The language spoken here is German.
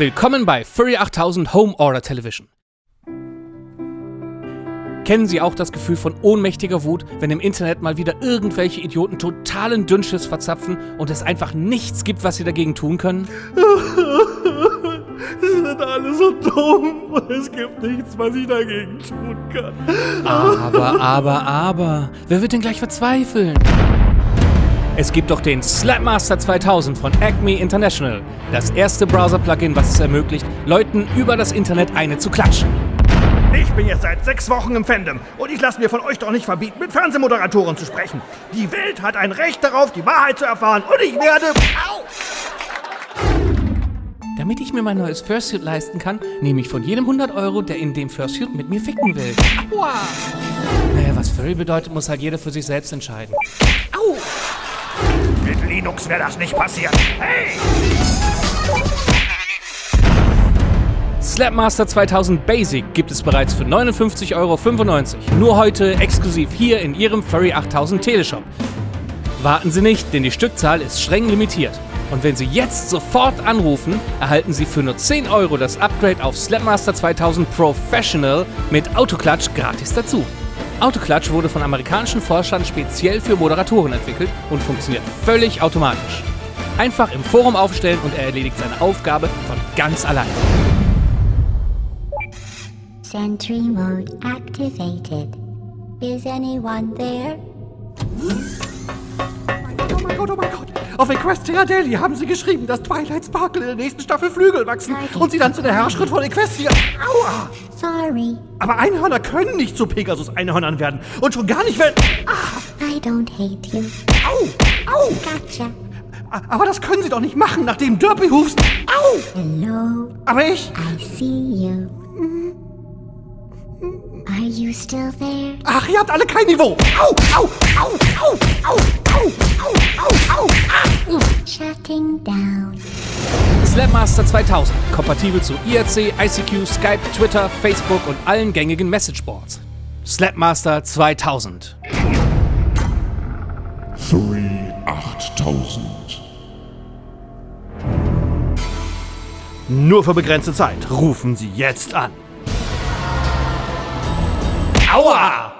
Willkommen bei Furry 8000 Home Order Television. Kennen Sie auch das Gefühl von ohnmächtiger Wut, wenn im Internet mal wieder irgendwelche Idioten totalen Dünnschiss verzapfen und es einfach nichts gibt, was Sie dagegen tun können? Sie sind alle so dumm und es gibt nichts, was ich dagegen tun kann. Aber, wer wird denn gleich verzweifeln? Es gibt doch den Slapmaster 2000 von Acme International. Das erste Browser-Plugin, was es ermöglicht, Leuten über das Internet eine zu klatschen. Ich bin jetzt seit 6 Wochen im Fandom und ich lasse mir von euch doch nicht verbieten, mit Fernsehmoderatoren zu sprechen. Die Welt hat ein Recht darauf, die Wahrheit zu erfahren und ich werde... Au! Damit ich mir mein neues Fursuit leisten kann, nehme ich von jedem 100 €, der in dem Fursuit mit mir ficken will. Aua! Naja, was Furry bedeutet, muss halt jeder für sich selbst entscheiden. Au! Mit Linux wäre das nicht passiert. Hey! Slapmaster 2000 Basic gibt es bereits für 59,95 €. Nur heute exklusiv hier in Ihrem Furry 8000 Teleshop. Warten Sie nicht, denn die Stückzahl ist streng limitiert. Und wenn Sie jetzt sofort anrufen, erhalten Sie für nur 10 € das Upgrade auf Slapmaster 2000 Professional mit Autoklatsch gratis dazu. Autoklatsch wurde von amerikanischen Forschern speziell für Moderatoren entwickelt und funktioniert völlig automatisch. Einfach im Forum aufstellen und er erledigt seine Aufgabe von ganz allein. Sentry mode activated. Is anyone there? Oh mein Gott. Auf Equestria Daily haben sie geschrieben, dass Twilight Sparkle in der nächsten Staffel Flügel wachsen und sie dann zu der Herrschritt von Equestria... Aua! Sorry. Aber Einhörner können nicht zu Pegasus-Einhörnern werden und schon gar nicht, wenn... I don't hate you. Au! Au! Gotcha. Aber das können sie doch nicht machen, nachdem Derpy Hoofs... Au! Hello. Aber ich... I see you. Are you still there? Ach, ihr habt alle kein Niveau! Au! Au! Au! Au! Au! Au! Au! Au! Au! Shutting down. Slapmaster 2000, kompatibel zu IRC, ICQ, Skype, Twitter, Facebook und allen gängigen Messageboards. Slapmaster 2000. Furry 8000. Nur für begrenzte Zeit. Rufen Sie jetzt an. Aua!